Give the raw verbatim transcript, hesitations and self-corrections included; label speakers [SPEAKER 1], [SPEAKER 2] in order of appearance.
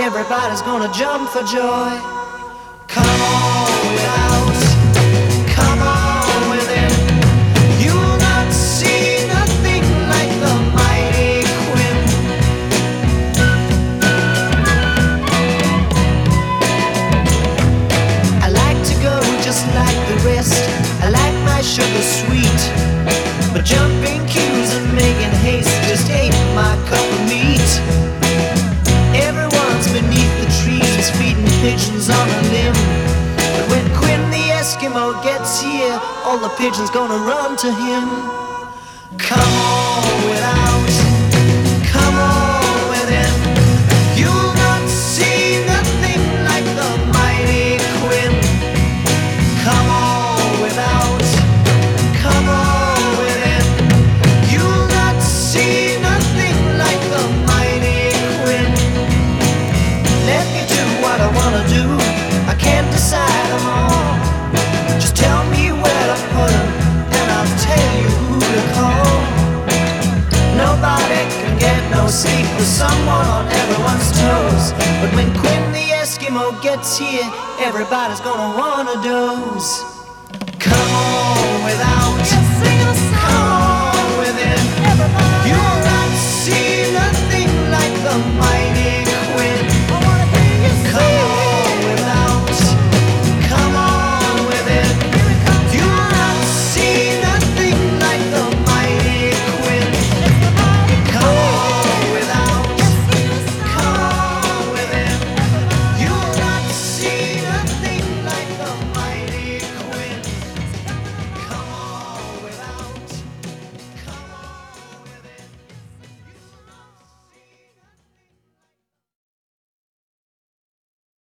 [SPEAKER 1] everybody's gonna jump for joy. Come on without, come on within. You'll not see nothing like the mighty Quinn. I like to go just like the rest. I like my sugar sweet, but jumping queues and making haste just ain't my cup of meat. Everyone's beneath the trees feeding pigeons on a limb, but when Quinn the Eskimo gets here, all the pigeons gonna run to him. Come on without, come on within. You'll not see nothing like the mighty Quinn. Come on without, come on within. You'll not see nothing like the mighty Quinn. Let me do what I wanna do, I can't decide them all. Just tell me where to put them, and I'll tell you who to call. Nobody can get no sleep with someone on everyone's toes, but when Quinn the Eskimo gets here, everybody's gonna wanna doze. Come on without,